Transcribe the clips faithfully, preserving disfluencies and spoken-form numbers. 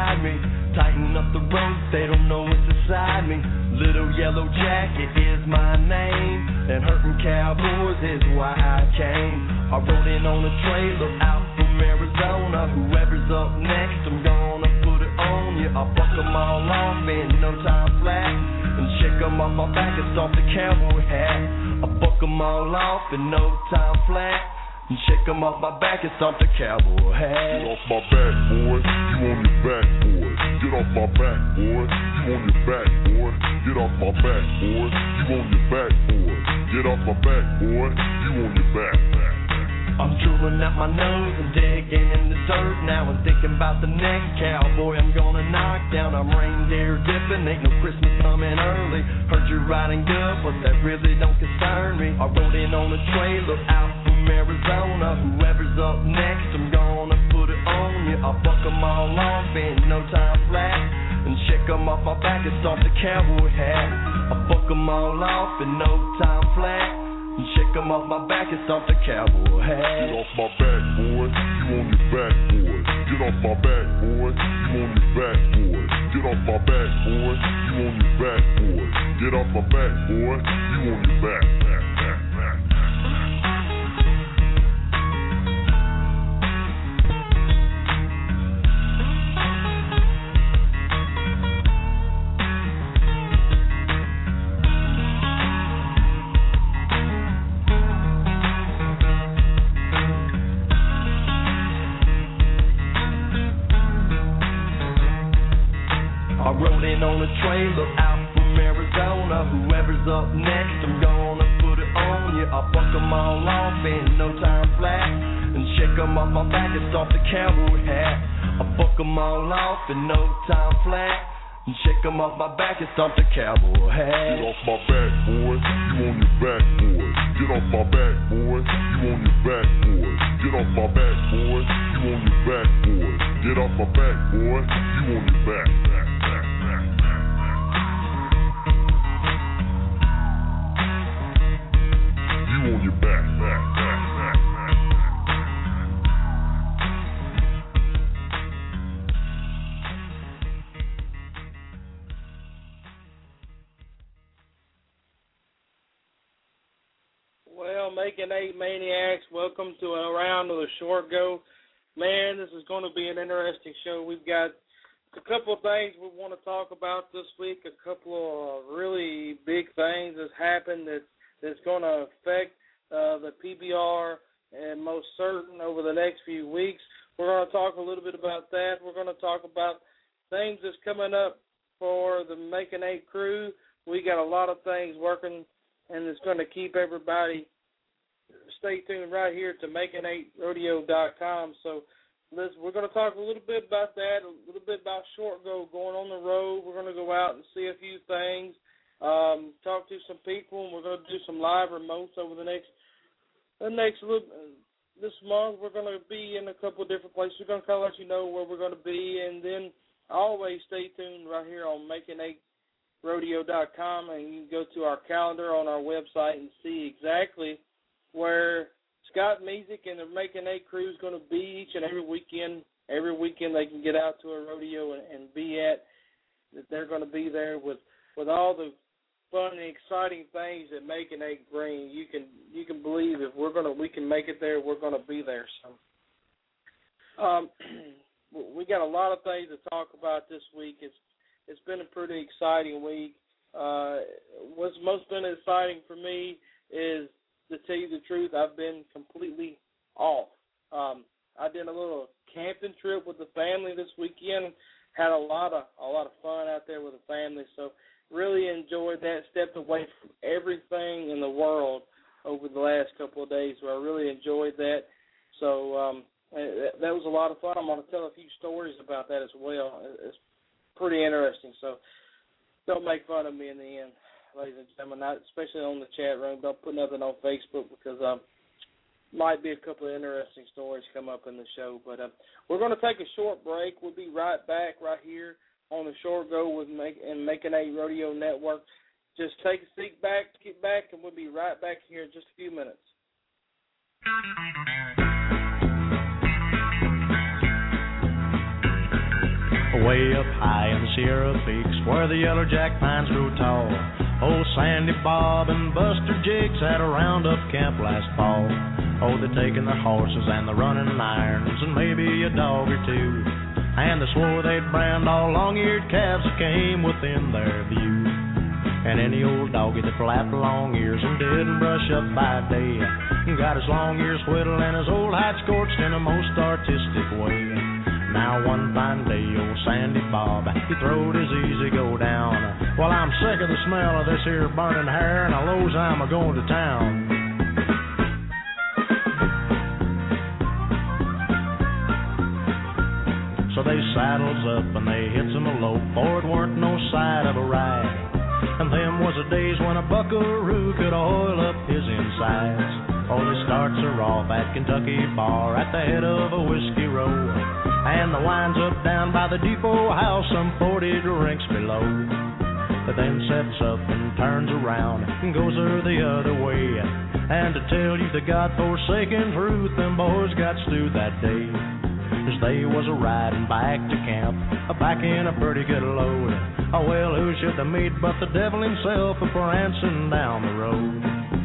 ride me. Tighten up the ropes, they don't know what's inside me. Little Yellow Jacket is my name, and hurting cowboys is why I came. I rode in on a trailer out from Arizona. Whoever's up next, I'm gonna put it on you. I buck them all off in no time flat, and shake them off my back and start the cowboy hat. I buck them all off in no time flat, and shake them off my back and stomp the cowboy hat. Get off my back, boy, you on your back, boy. Get off my back, boy, you on your back, boy. Get off my back, boy, you on your back, boy. Get off my back, boy, you on your back. I'm drooling out my nose and digging in the dirt. Now I'm thinking about the next cowboy I'm gonna knock down. I'm reindeer dipping, ain't no Christmas coming early. Heard you're riding good, but that really don't concern me. I rode in on a trailer out from Arizona. Whoever's up next, I'm gonna put it on you. I buck them all off in no time flat, and shake them off my back and start the cowboy hat. I buck them all off in no time flat, and shake them off my back and stomp the cowboy hat. Get off my back, boy, you on your back, boy. Get off my back, boy, you on your back, boy. Get off my back, boy, you on your back, boy. Get off my back, boy, you on your back. back, back, back. I rode in on a trailer out from Arizona. Whoever's up next, I'm gonna put it on you. I buck them all off in no time flat, and shake them off my back and start the cowboy hat. I buck them all off in no time flat, and shake them off my back and start the cowboy hat. Get off my back, boy, you on your back, boy. Get off my back, boy, you on your back, boy. Get off my back, boy, you on your back, boy. Get off my back, boy, you on your back. You on your back, back, back, back, back. Well, Making Eight Maniacs, welcome to a round of the Short Go. Man, this is going to be an interesting show. We've got a couple of things we want to talk about this week, a couple of really big things that's happened that that's going to affect uh, the P B R and most certain over the next few weeks. We're going to talk a little bit about that. We're going to talk about things that's coming up for the Making Eight crew. We got a lot of things working, and it's going to keep everybody. Stay tuned right here to making eight rodeo dot com. So let's, we're going to talk a little bit about that, a little bit about Short Go, going on the road. We're going to go out and see a few things, um, talk to some people, and we're going to do some live remotes over the next the next little, uh, this month. We're going to be in a couple of different places. We're going to kind of let you know where we're going to be, and then always stay tuned right here on making eight rodeo dot com, and you can go to our calendar on our website and see exactly where Scott Music and the Making Eight crew is going to be each and every weekend. Every weekend they can get out to a rodeo and, and be at, that they're going to be there with, with all the fun and exciting things that Making Eight bring. You can you can believe if we're gonna we can make it there, we're going to be there. So, um, we got a lot of things to talk about this week. It's it's been a pretty exciting week. Uh, what's most been exciting for me is, to tell you the truth, I've been completely off. Um, I did a little camping trip with the family this weekend. Had a lot of a lot of fun out there with the family. So really enjoyed that. Stepped away from everything in the world over the last couple of days. So I really enjoyed that. So um, that, that was a lot of fun. I'm going to tell a few stories about that as well. It's pretty interesting. So don't make fun of me in the end, ladies and gentlemen, not, especially on the chat room. Don't put nothing on Facebook because um, might be a couple of interesting stories come up in the show. But uh, we're going to take a short break. We'll be right back right here on the Short Go with make, and Making Eight Rodeo Network. Just take a seat back, get back, and we'll be right back here in just a few minutes. Way up high in the Sierra Peaks, where the yellow jack pines grow tall, old Sandy Bob and Buster Jiggs had a roundup camp last fall. Oh, they're taking their horses and they're running irons and maybe a dog or two, and they swore they'd brand all long-eared calves that came within their view. And any old doggy that flapped long ears and didn't brush up by day got his long ears whittled and his old hide scorched in a most artistic way. Now one fine day, old Sandy Bob, he throwed his easy go down. Well, I'm sick of the smell of this here burning hair, and I lows I'm a-going to town. So they saddles up and they hits him a lope, for it weren't no sight of a ride. And them was the days when a buckaroo could oil up his insides. Oh, they starts her off at Kentucky Bar at the head of a whiskey row, and the wine's up down by the depot house some forty drinks below. But then sets up and turns around and goes her the other way. And to tell you the God-forsaken truth, them boys got stewed that day, as they was a-riding back to camp, a-back in a pretty good load. Oh, well, who should they meet but the devil himself a-prancing down the road.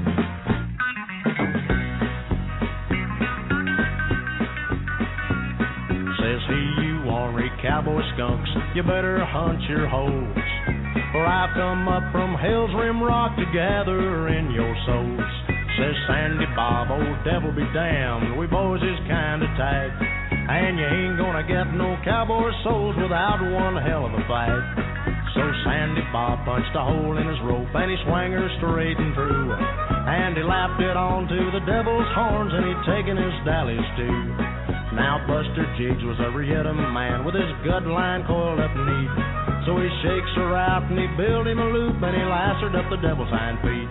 Says he, you ornery cowboy skunks, you better hunt your holes, for I've come up from Hell's Rim Rock to gather in your souls. Says Sandy Bob, old devil be damned, we boys is kinda tight, and you ain't gonna get no cowboy souls without one hell of a fight. So Sandy Bob punched a hole in his rope and he swung her straight and through, and he lapped it onto the devil's horns and he'd taken his dallies too. Now Buster Jiggs was a Rieta man with his gut line coiled up neat, so he shakes her out and he built him a loop and he lassered up the devil's hind feet.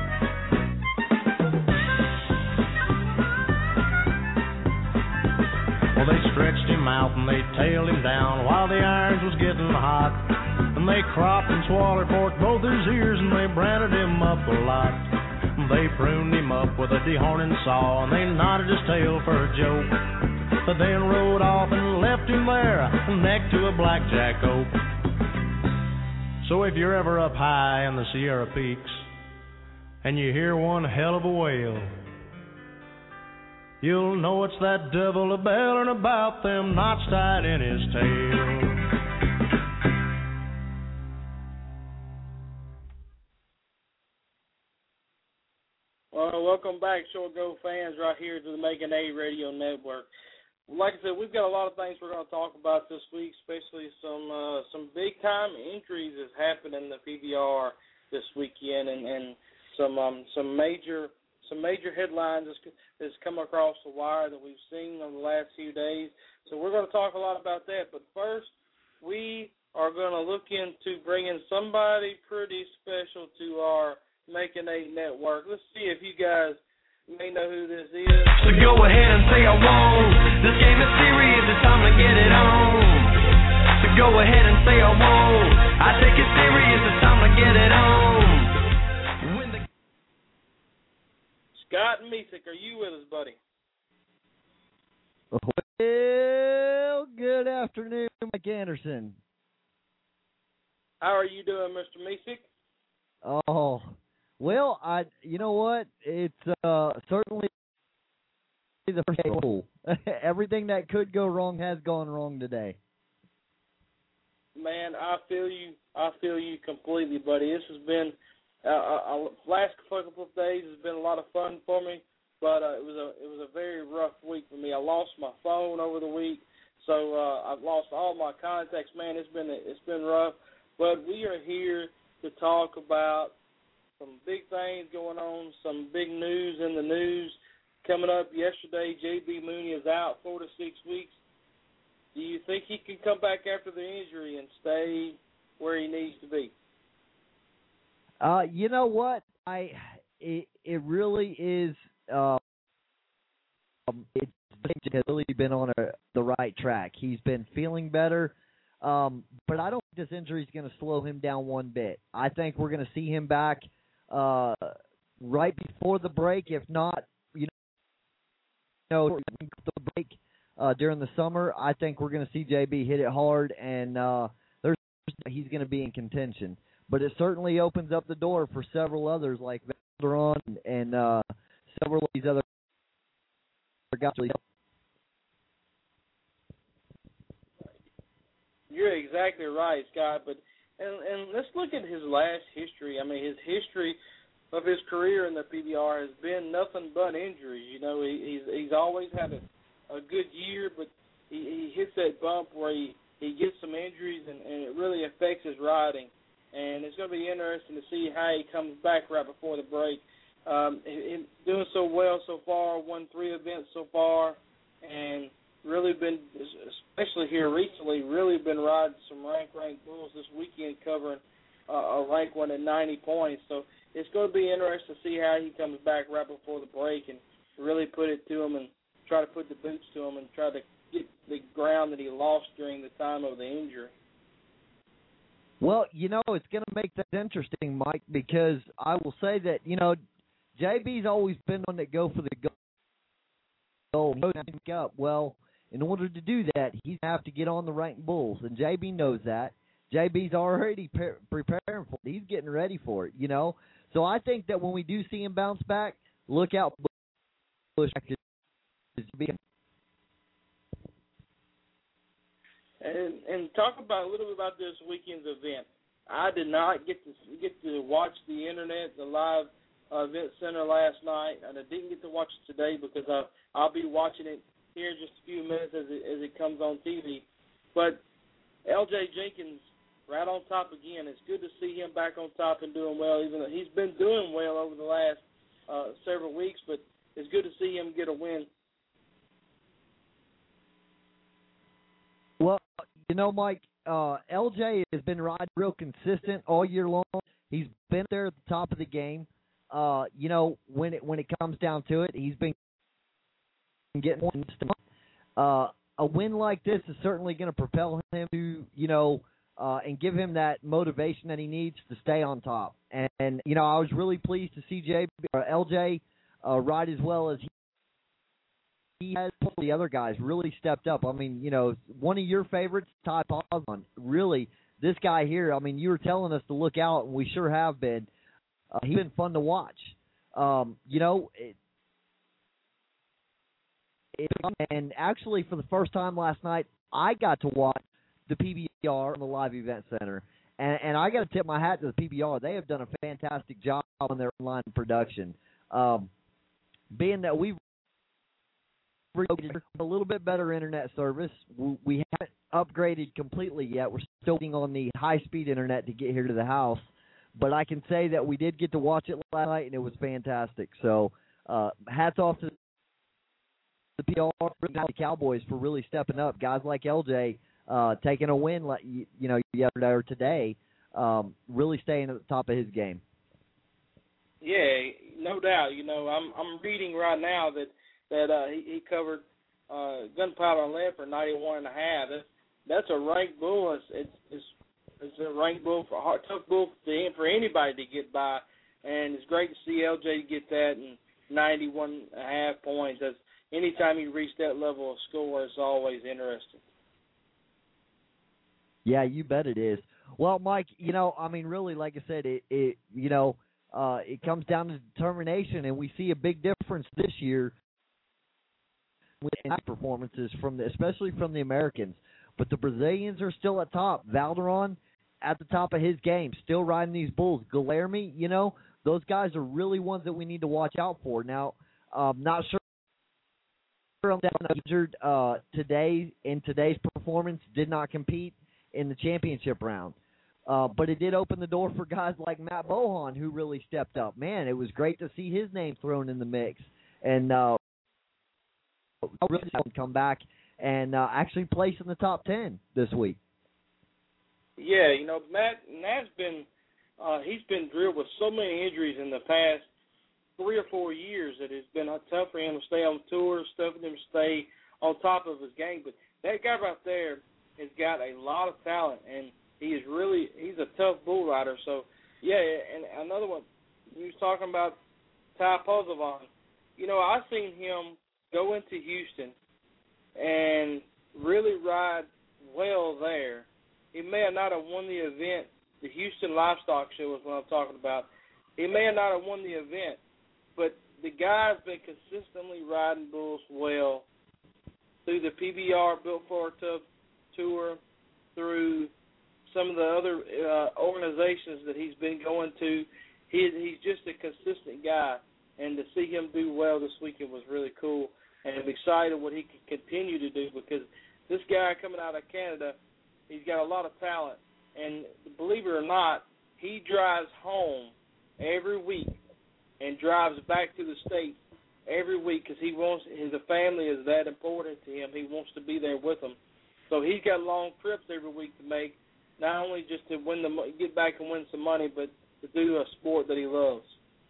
Well, they stretched him out and they tailed him down while the irons was getting hot, and they cropped and swallowed forked both his ears and they branded him up a lot. They pruned him up with a dehorning saw and they knotted his tail for a joke, but then rode off and left him there, neck to a blackjack oak. So if you're ever up high in the Sierra Peaks and you hear one hell of a wail, you'll know it's that devil a-bellin' about them knots tied in his tail. Well, welcome back, Short Go fans, right here to the Making A Radio Network. Like I said, we've got a lot of things we're going to talk about this week, especially some uh, some big-time injuries that's happened in the P B R this weekend, and, and some um, some major some major headlines that's, that's come across the wire that we've seen in the last few days. So we're going to talk a lot about that. But first, we are going to look into bringing somebody pretty special to our Making A Network. Let's see if you guys may know who this is. So go ahead and say I won't. This game is serious, it's time to get it on. So go ahead and say I won't. I take it serious, it's time to get it on. When the Scott Mesick, are you with us, buddy? Well, good afternoon, Mike Anderson. How are you doing, Mister Mesick? Oh, well, I. You know what? It's uh, certainly the first goal. Everything that could go wrong has gone wrong today. Man, I feel you. I feel you completely, buddy. This has been uh, uh, last couple of days has been a lot of fun for me, but uh, it was a it was a very rough week for me. I lost my phone over the week, so uh, I've lost all my contacts. Man, it's been it's been rough, but we are here to talk about some big things going on, some big news in the news. Coming up yesterday, J B. Mooney is out four to six weeks. Do you think he can come back after the injury and stay where he needs to be? Uh, you know what? I it, it really is. Uh, um, it's really been on a, the right track. He's been feeling better, um, but I don't think this injury is going to slow him down one bit. I think we're going to see him back uh, right before the break, if not, you know, the break uh, during the summer, I think we're going to see J B hit it hard, and uh, there's he's going to be in contention. But it certainly opens up the door for several others like Valderon and uh, several of these other guys. You're exactly right, Scott. But and, and let's look at his last history. I mean, his history of his career in the P B R has been nothing but injuries. You know, he, he's he's always had a, a good year, but he, he hits that bump where he, he gets some injuries, and, and it really affects his riding. And it's going to be interesting to see how he comes back right before the break. Um, he, he doing so well so far, won three events so far, and really been, especially here recently, really been riding some rank ranked bulls this weekend, covering uh, a rank one at ninety points. So it's going to be interesting to see how he comes back right before the break and really put it to him and try to put the boots to him and try to get the ground that he lost during the time of the injury. Well, you know, it's going to make that interesting, Mike, because I will say that, you know, J B's always been one that go for the goal. Up. Well, in order to do that, he's going to have to get on the ranked bulls, and J B knows that. J B's already pre- preparing for it. He's getting ready for it, you know. So I think that when we do see him bounce back, look out for Bush. And, and talk about a little bit about this weekend's event. I did not get to get to watch the internet, the live uh, event center last night, and I didn't get to watch it today because I, I'll be watching it here in just a few minutes as it, as it comes on T V. But L J Jenkins right on top again. It's good to see him back on top and doing well, even though he's been doing well over the last uh, several weeks, but it's good to see him get a win. Well, you know, Mike, uh, L J has been riding real consistent all year long. He's been there at the top of the game. Uh, you know, when it when it comes down to it, he's been getting one. Uh, a win like this is certainly going to propel him to, you know, uh, and give him that motivation that he needs to stay on top. And, and you know, I was really pleased to see J, uh, L J uh, ride as well as he. He has the other guys really stepped up. I mean, you know, one of your favorites, Ty Posman. Really, this guy here, I mean, you were telling us to look out, and we sure have been. Uh, he's been fun to watch. Um, you know, it, it, and actually for the first time last night, I got to watch the P B R on the Live Event Center. And, and I got to tip my hat to the P B R. They have done a fantastic job on their online production. Um, being that we've a little bit better internet service. We haven't upgraded completely yet. We're still waiting on the high-speed internet to get here to the house. But I can say that we did get to watch it last night, and it was fantastic. So uh, hats off to the P R, the Cowboys for really stepping up. Guys like L J uh, taking a win, like you know, yesterday or today, um, really staying at the top of his game. Yeah, no doubt. You know, I'm I'm reading right now that. that uh, he, he covered uh, Gunpowder and Lead for ninety-one and a half. That's, that's a ranked bull. It's, it's, it's, it's a ranked bull, for a hard, tough bull for, for anybody to get by, and it's great to see L J get that in ninety-one and a half points. That's, anytime you reach that level of score, it's always interesting. Yeah, you bet it is. Well, Mike, you know, I mean, really, like I said, it, it you know, uh, it comes down to determination, and we see a big difference this year with performances from the, especially from the Americans, but the Brazilians are still at top. Valderon at the top of his game, still riding these bulls. Guilherme, you know, those guys are really ones that we need to watch out for. Now, um, not sure on that injured uh, today in today's performance, did not compete in the championship round, uh, but it did open the door for guys like Matt Bohan, who really stepped up. Man, it was great to see his name thrown in the mix, and uh, really come back and uh, actually place in the top ten this week. Yeah, you know, Matt, Matt's been uh, he's been drilled with so many injuries in the past three or four years that it's been tough for him to stay on tour, tough for him to stay on top of his game. But that guy right there has got a lot of talent, and he is really he's a tough bull rider. So yeah, and another one you was talking about Ty Posman. You know, I seen him go into Houston and really ride well there. He may not have won the event. The Houston Livestock Show is what I'm talking about. He may not have won the event, but the guy's been consistently riding bulls well through the P B R Built for Tough Tour, through some of the other uh, organizations that he's been going to. He, he's just a consistent guy, and to see him do well this weekend was really cool. And I'm excited what he can continue to do, because this guy coming out of Canada, he's got a lot of talent. And believe it or not, he drives home every week and drives back to the States every week because he wants his family is that important to him. He wants to be there with them. So he's got long trips every week to make, not only just to win the get back and win some money, but to do a sport that he loves.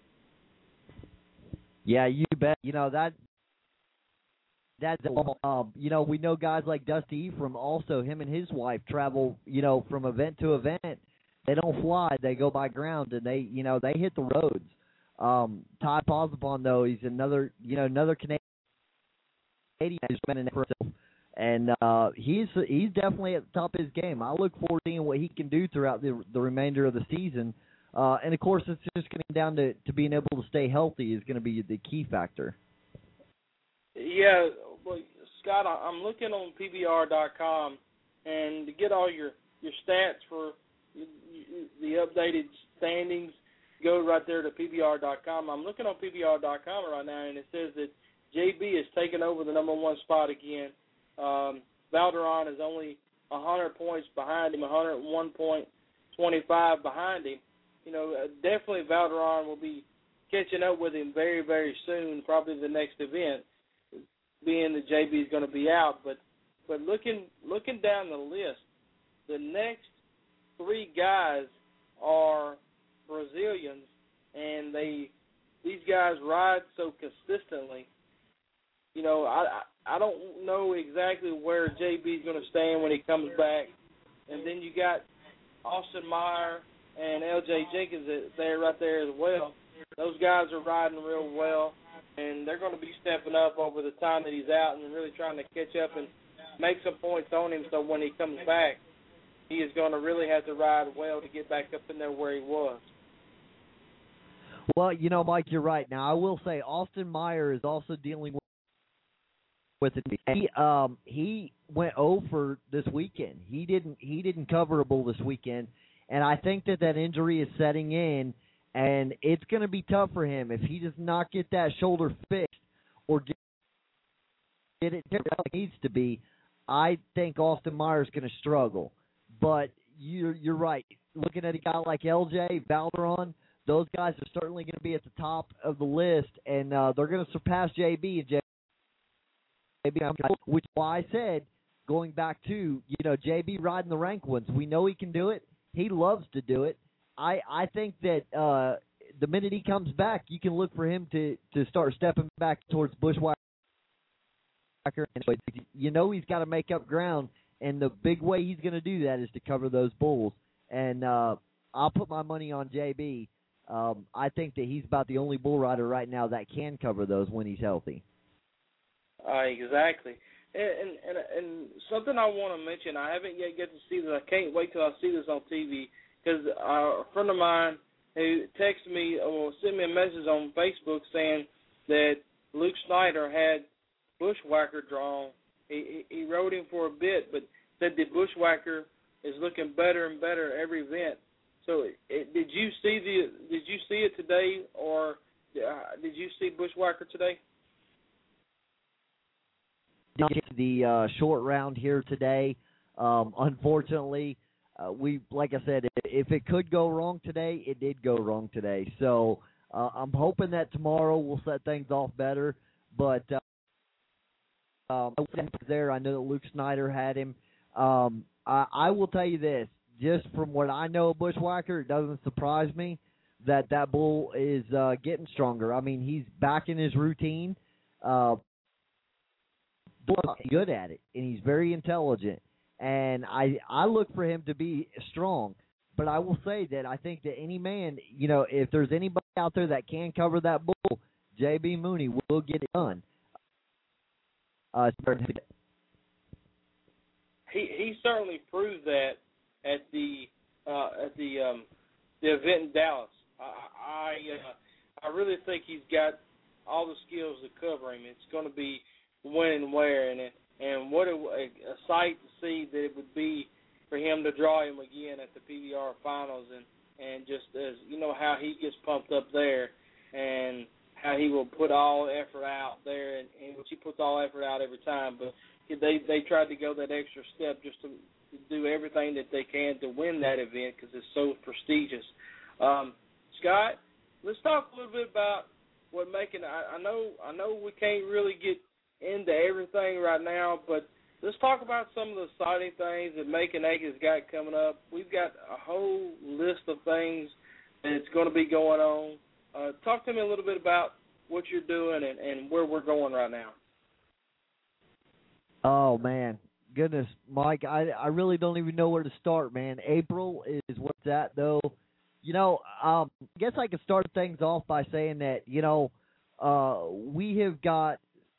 Yeah, you bet. You know that. That's um, you know, we know guys like Dusty Ephraim also. Him and his wife travel, you know, from event to event. They don't fly; they go by ground, and they, you know, they hit the roads. Um, Ty Posabon, though, he's another, you know, another Canadian who's been in it for himself, and uh, he's he's definitely at the top of his game. I look forward to seeing what he can do throughout the the remainder of the season. Uh, and of course, it's just going to come down to, to being able to stay healthy is going to be the key factor. Yeah, well, Scott, I'm looking on P B R dot com, and to get all your, your stats for the updated standings, go right there to P B R dot com. I'm looking on P B R dot com right now, and it says that J B is taking over the number one spot again. Um, Valderon is only one hundred points behind him, one hundred one point two five behind him. You know, uh, definitely Valderon will be catching up with him very, very soon, probably the next event, being that J B is going to be out. But but looking looking down the list, the next three guys are Brazilians, and they these guys ride so consistently. You know, I I don't know exactly where J B is going to stand when he comes back. And then you got Austin Meyer and L J Jenkins there right there as well. Those guys are riding real well, and they're going to be stepping up over the time that he's out and really trying to catch up and make some points on him, so when he comes back, he is going to really have to ride well to get back up in there where he was. Well, you know, Mike, you're right. Now, I will say Austin Meyer is also dealing with with it. He um he went oh for this weekend. He didn't he didn't cover a bull this weekend, and I think that that injury is setting in, and it's going to be tough for him if he does not get that shoulder fixed or get, get it like it needs to be. I think Austin Meyer is going to struggle. But you're you're right. Looking at a guy like L J Valderon, those guys are certainly going to be at the top of the list, and uh, they're going to surpass J B and J B, which is why I said, going back to, you know, J B riding the rank ones. We know he can do it. He loves to do it. I, I think that uh, the minute he comes back, you can look for him to, to start stepping back towards Bushwhacker. You know he's got to make up ground, and the big way he's going to do that is to cover those bulls. And uh, I'll put my money on J B. Um, I think that he's about the only bull rider right now that can cover those when he's healthy. Uh, exactly. And, and and something I want to mention, I haven't yet get to see this. I can't wait till I see this on T V, because uh, a friend of mine who texted me or sent me a message on Facebook saying that Luke Snyder had Bushwhacker drawn. He, he, he rode him for a bit, but said the Bushwhacker is looking better and better every event. So it, did you see the did you see it today, or uh, did you see Bushwhacker today? The uh, short round here today. Um, unfortunately, uh, we like I said, if it could go wrong today, it did go wrong today. So uh, I'm hoping that tomorrow we'll set things off better. But uh, um, there, I know that Luke Snyder had him. Um, I, I will tell you this: just from what I know of Bushwhacker, it doesn't surprise me that that bull is uh, getting stronger. I mean, he's back in his routine. Uh, good at it, and he's very intelligent, and I I look for him to be strong. But I will say that I think that any man, you know, if there's anybody out there that can cover that bull, J B Mooney will get it done. Uh, he he certainly proved that at the uh, at the um, the event in Dallas. I I, uh, I really think he's got all the skills to cover him. It's going to be when and where, and it, and what a, a sight to see that it would be for him to draw him again at the P B R finals, and, and just as you know how he gets pumped up there, and how he will put all effort out there, and, and which he puts all effort out every time. But they they tried to go that extra step just to, to do everything that they can to win that event because it's so prestigious. Um, Scott, let's talk a little bit about what making. I, I know I know we can't really get into everything right now, but let's talk about some of the exciting things that Macon Egg has got coming up. We've got a whole list of things that's going to be going on. Uh, talk to me a little bit about what you're doing and, and where we're going right now. Oh, man. Goodness, Mike, I, I really don't even know where to start, man. April is what's at, though. You know, um, I guess I could start things off by saying that, you know, uh, we have got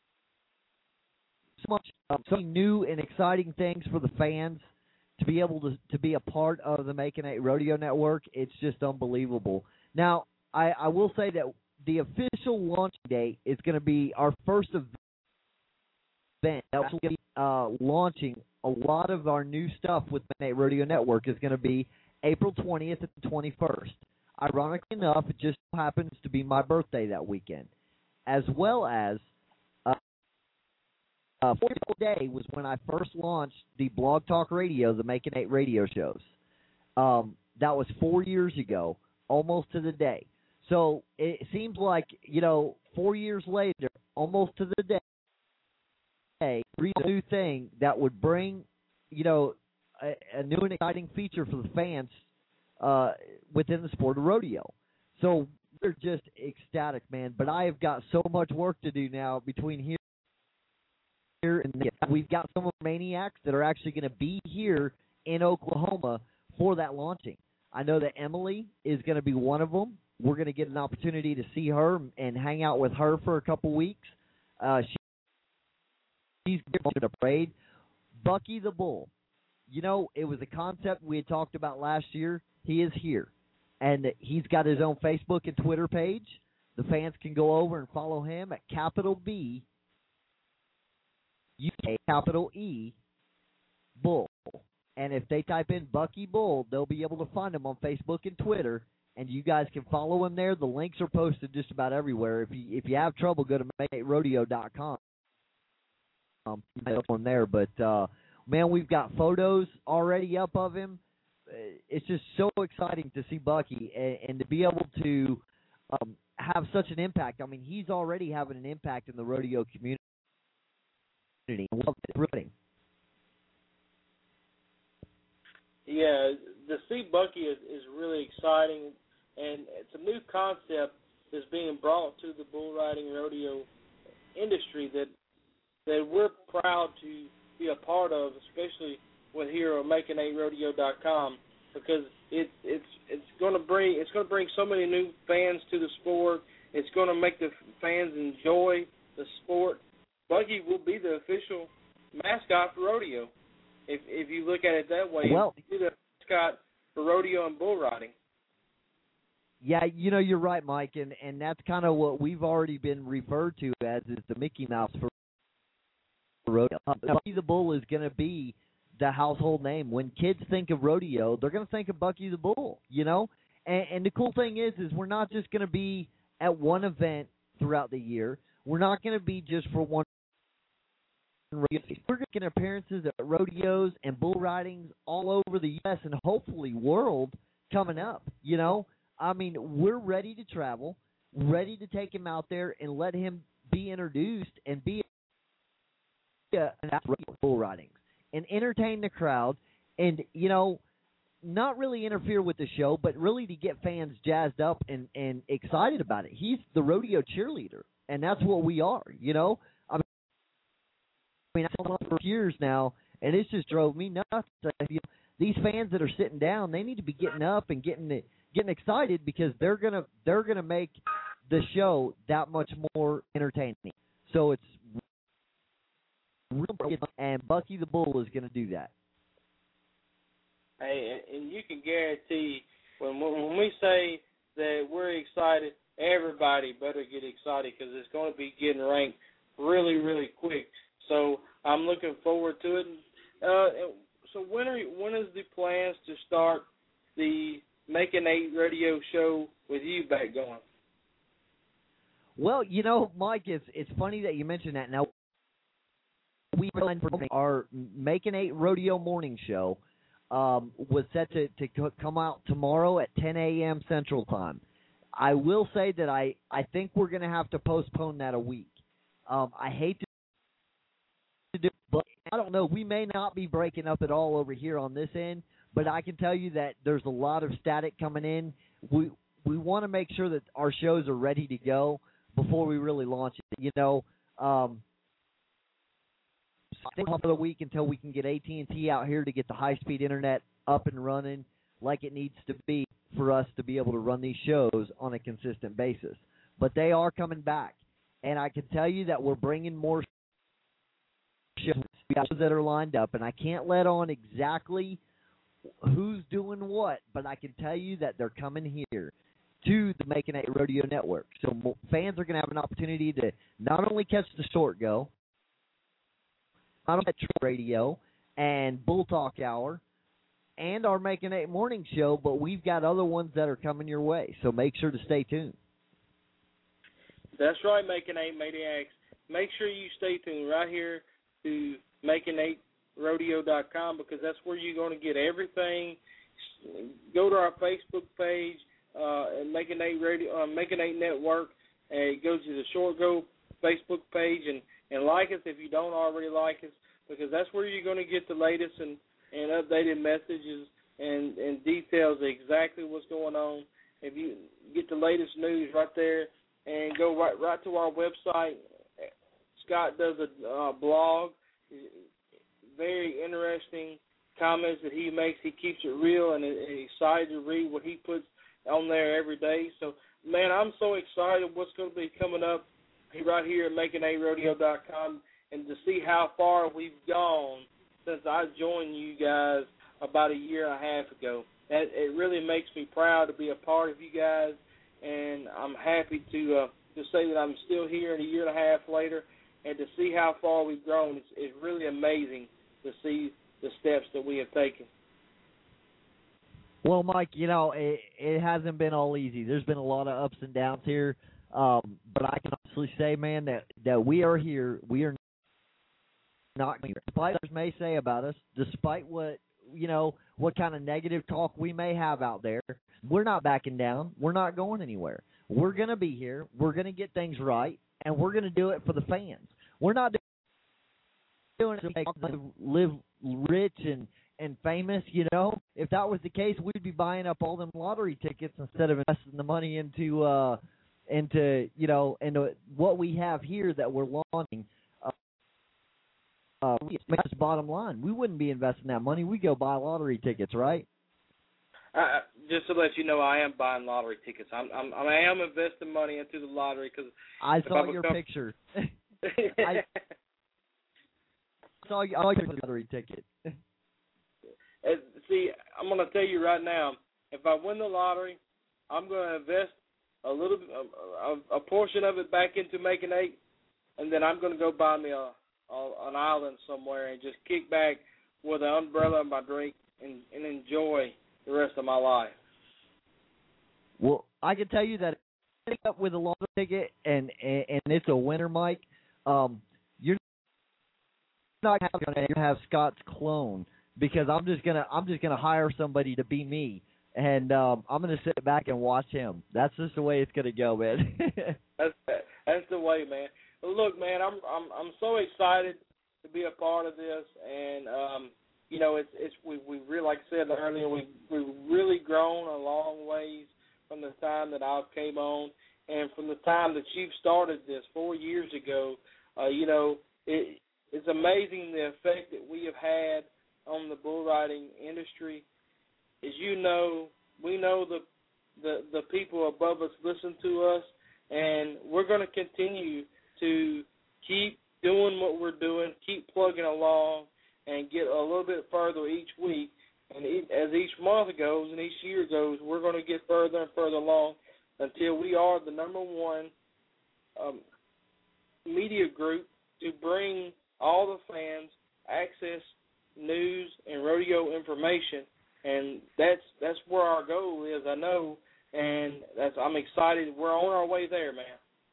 so much, uh, so many new and exciting things for the fans to be able to, to be a part of the Macon eight Rodeo Network. It's just unbelievable. Now, I, I will say that the official launch date is going to be our first event. That's going to be uh, launching a lot of our new stuff with Macon eight Rodeo Network is going to be April twentieth and twenty-first. Ironically enough, it just happens to be my birthday that weekend, as well as uh, uh, fourth day was when I first launched the Blog Talk Radio, the Macon eight radio shows. Um, that was four years ago, almost to the day. So it seems like, you know, four years later, almost to the day, a new thing that would bring, you know, a, a new and exciting feature for the fans uh, within the sport of rodeo. So we're just ecstatic, man. But I have got so much work to do now between here, here and there. We've got some of the maniacs that are actually going to be here in Oklahoma for that launching. I know that Emily is going to be one of them. We're going to get an opportunity to see her and hang out with her for a couple weeks. Uh, she, she's going to parade. Bucky the Bull. You know, it was a concept we had talked about last year. He is here. And he's got his own Facebook and Twitter page. The fans can go over and follow him at capital B, U K, capital E, Bull. And if they type in Bucky Bull, they'll be able to find him on Facebook and Twitter. And you guys can follow him there. The links are posted just about everywhere. If you if you have trouble, go to make eight rodeo dot com. Um, on there. But, uh, man, we've got photos already up of him. It's just so exciting to see Bucky and, and to be able to um, have such an impact. I mean, he's already having an impact in the rodeo community. I love it. Yeah, to see Bucky is, is really exciting, and it's a new concept that's being brought to the bull riding rodeo industry that that we're proud to be a part of, especially with here on making eight rodeo dot com, because it, it's it's going to bring it's going to bring so many new fans to the sport. It's going to make the fans enjoy the sport. Bucky will be the official mascot for rodeo. If if you look at it that way, well, he's the mascot for rodeo and bull riding. Yeah, you know, you're right, Mike, and, and that's kind of what we've already been referred to as is the Mickey Mouse for rodeo. Bucky the Bull is going to be the household name. When kids think of rodeo, they're going to think of Bucky the Bull, you know? And, and the cool thing is, is we're not just going to be at one event throughout the year. We're not going to be just for one. We're getting appearances at rodeos and bull ridings all over the U S and hopefully world coming up, you know? I mean, we're ready to travel, ready to take him out there and let him be introduced and be a bull ridings and entertain the crowd and, you know, not really interfere with the show, but really to get fans jazzed up and, and excited about it. He's the rodeo cheerleader, and that's what we are, you know? I mean, I've been on for years now, and it's just drove me nuts. You know, these fans that are sitting down, they need to be getting up and getting it, getting excited because they're gonna they're gonna make the show that much more entertaining. So it's real, and Bucky the Bull is gonna do that. Hey, and you can guarantee when when we say that we're excited, everybody better get excited because it's going to be getting ranked really, really quick. So I'm looking forward to it. Uh, so when are when is the plans to start the Making Eight radio show with you back going? Well, you know, Mike, it's it's funny that you mentioned that. Now, we planned for our Making Eight rodeo morning show um, was set to, to come out tomorrow at ten a.m. Central Time. I will say that I, I think we're going to have to postpone that a week. Um, I hate to do it, but I don't know. We may not be breaking up at all over here on this end, but I can tell you that there's a lot of static coming in. We we want to make sure that our shows are ready to go before we really launch it. You know, um, I think for the week until we can get A T and T out here to get the high-speed internet up and running like it needs to be for us to be able to run these shows on a consistent basis. But they are coming back, and I can tell you that we're bringing more shows that are lined up, and I can't let on exactly who's doing what, but I can tell you that they're coming here to the Making Eight Rodeo Network. So fans are going to have an opportunity to not only catch the short go, not only radio and Bull Talk Hour and our Making Eight morning show, but we've got other ones that are coming your way. So make sure to stay tuned. That's right, Making Eight Maniacs. Make sure you stay tuned right here to making eight rodeo dot com because that's where you're going to get everything. Go to our Facebook page, uh, and Making Eight Radio, uh, Making Eight Network, and go to the Short Go Facebook page and, and like us if you don't already like us, because that's where you're going to get the latest and, and updated messages and, and details of exactly what's going on. If you get the latest news right there and go right right to our website, Scott does a uh, blog, very interesting comments that he makes. He keeps it real and, and excited to read what he puts on there every day. So, man, I'm so excited what's going to be coming up right here at making eight rodeo dot com and to see how far we've gone since I joined you guys about a year and a half ago. That, it really makes me proud to be a part of you guys, and I'm happy to uh, to say that I'm still here in a year and a half later, and to see how far we've grown. It's, it's really amazing to see the steps that we have taken. Well, Mike, you know, it, it hasn't been all easy. There's been a lot of ups and downs here, um, but I can honestly say, man, that, that we are here. We are not here. Despite what others may say about us, despite what, you know, what kind of negative talk we may have out there, we're not backing down. We're not going anywhere. We're going to be here. We're going to get things right, and we're going to do it for the fans. We're not doing it to make live rich and, and famous, you know. If that was the case, we'd be buying up all them lottery tickets instead of investing the money into, uh, into you know, into what we have here that we're launching. Uh, uh, that's the bottom line. We wouldn't be investing that money. We'd go buy lottery tickets, right? Uh, just to let you know, I am buying lottery tickets. I'm, I'm I am investing money into the lottery because I saw your become... picture. I saw you. I saw your lottery ticket. See, I'm going to tell you right now, if I win the lottery, I'm going to invest a little, a, a portion of it back into Making Eight, and then I'm going to go buy me a, a an island somewhere and just kick back with an umbrella and my drink and, and enjoy the rest of my life. Well, I can tell you that if you up with a lottery ticket and, and and it's a winner, Mike, um, you're not going to have Scott's clone because I'm just gonna I'm just gonna hire somebody to be me, and um, I'm gonna sit back and watch him. That's just the way it's gonna go, man. that's that's the way, man. Well, look, man, I'm I'm I'm so excited to be a part of this, and um, you know, it's it's we we really, like I said earlier, we we've really grown a long ways from the time that I came on, and from the time that you've started this four years ago. Uh, you know, it it's amazing the effect that we have had on the bull riding industry. As you know, we know the the the people above us listen to us, and we're going to continue to keep doing what we're doing, keep plugging along, and get a little bit further each week. And it, as each month goes and each year goes, we're going to get further and further along until we are the number one um, media group to bring all the fans access, news, and rodeo information. And that's that's where our goal is, I know, and that's I'm excited. We're on our way there, man.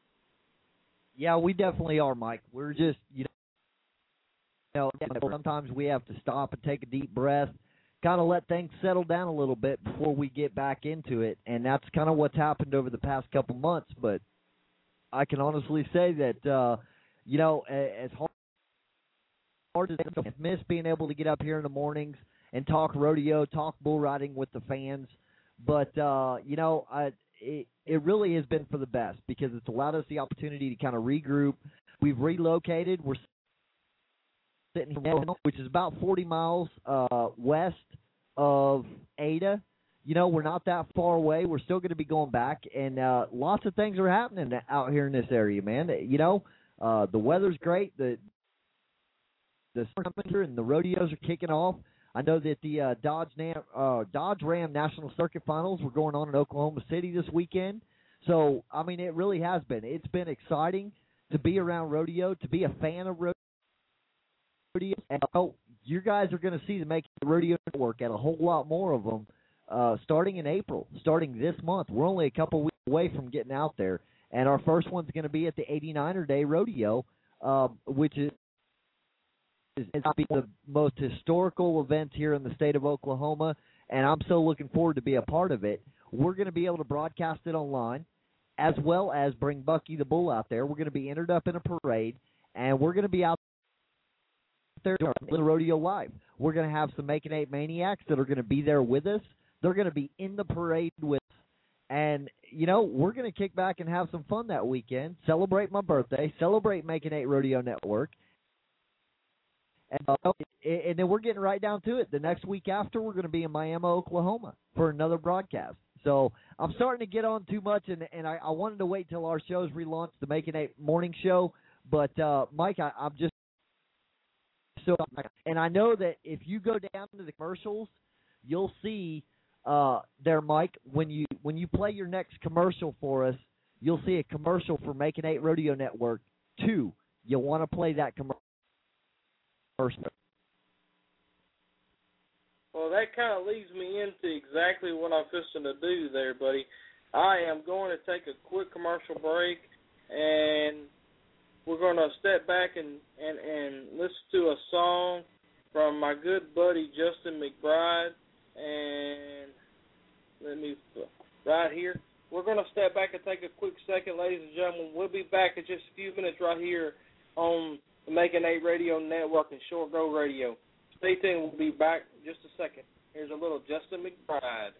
Yeah, we definitely are, Mike. We're just, you know, sometimes we have to stop and take a deep breath, kind of let things settle down a little bit before we get back into it, and that's kind of what's happened over the past couple months. But I can honestly say that, uh, you know, as hard, hard as I miss being able to get up here in the mornings and talk rodeo, talk bull riding with the fans, but, uh, you know, I, it, it really has been for the best because it's allowed us the opportunity to kind of regroup. We've relocated. We're sitting here, which is about forty miles uh, west of Ada. You know, we're not that far away. We're still going to be going back, and uh, lots of things are happening out here in this area, man. You know, uh, the weather's great. The the temperature and the rodeos are kicking off. I know that the uh, Dodge Nam, uh, Dodge Ram National Circuit Finals were going on in Oklahoma City this weekend. So, I mean, it really has been. It's been exciting to be around rodeo, to be a fan of rodeo. And oh, you guys are going to see the Make the Rodeo Network at a whole lot more of them uh, starting in April, starting this month. We're only a couple weeks away from getting out there. And our first one's going to be at the eighty-niner Day Rodeo, uh, which is is the most historical event here in the state of Oklahoma, and I'm so looking forward to be a part of it. We're going to be able to broadcast it online, as well as bring Bucky the Bull out there. We're going to be entered up in a parade, and we're going to be out there doing Little Rodeo Live. We're going to have some Making Eight Maniacs that are going to be there with us. They're going to be in the parade with us. And, you know, we're going to kick back and have some fun that weekend, celebrate my birthday, celebrate Making Eight Rodeo Network. And, uh, and then we're getting right down to it. The next week after, we're going to be in Miami, Oklahoma for another broadcast. So I'm starting to get on too much, and, and I, I wanted to wait till our shows relaunched, the Making Eight morning show. But, uh, Mike, I, I'm just so – and I know that if you go down to the commercials, you'll see uh, there, Mike, when you when you play your next commercial for us, you'll see a commercial for Making Eight Rodeo Network two. You'll want to play that commercial. Well, that kind of leads me into exactly what I'm fixing to do there, buddy. I am going to take a quick commercial break, and we're going to step back and, and, and listen to a song from my good buddy Justin McBride. And let me, right here, we're going to step back and take a quick second, ladies and gentlemen. We'll be back in just a few minutes right here on the Making Eight Radio Network and Short Go Radio. Stay tuned. We'll be back in just a second. Here's a little Justin McBride.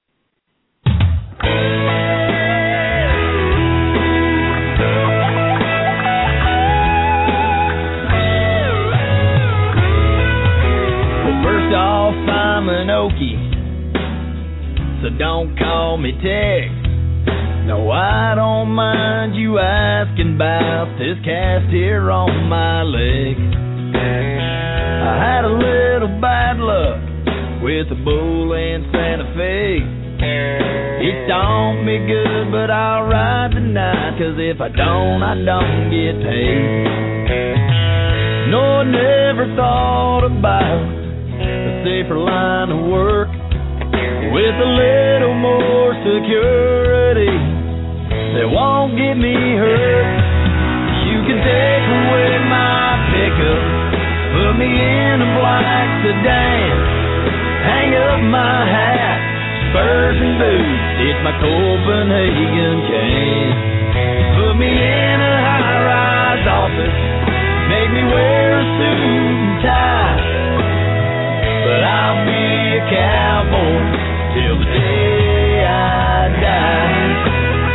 Well, first off, I'm an Okie, so don't call me Tex. No, I don't mind you asking about this cast here on my leg. I had a little bad luck with a bull in Santa Fe. He stomped me good, but I'll ride tonight, 'cause if I don't, I don't get paid. No, I never thought about a safer line of work with a little more security that won't get me hurt. You can take away my pickup, put me in a black sedan, hang up my hat, spurs and boots, it's my Copenhagen cane. Put me in a high-rise office, make me wear a suit and tie, but I'll be a cowboy till the day I die.